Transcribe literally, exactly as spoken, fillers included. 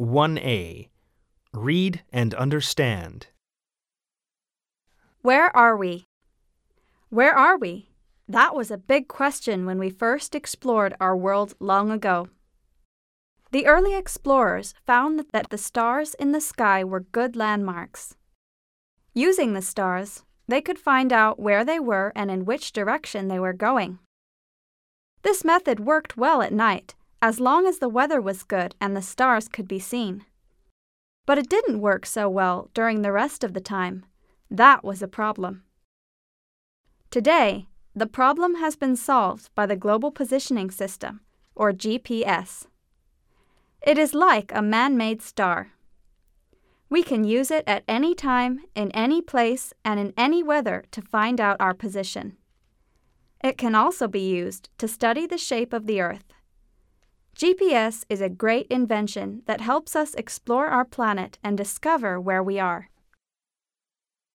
one A. Read and understand. Where are we? Where are we? That was a big question when we first explored our world long ago. The early explorers found that the stars in the sky were good landmarks. Using the stars, they could find out where they were and in which direction they were going. This method worked well at night, as long as the weather was good and the stars could be seen. But it didn't work so well during the rest of the time. That was a problem. Today, the problem has been solved by the Global Positioning System, or G P S. It is like a man-made star. We can use it at any time, in any place, and in any weather to find out our position. It can also be used to study the shape of the Earth. G P S is a great invention that helps us explore our planet and discover where we are.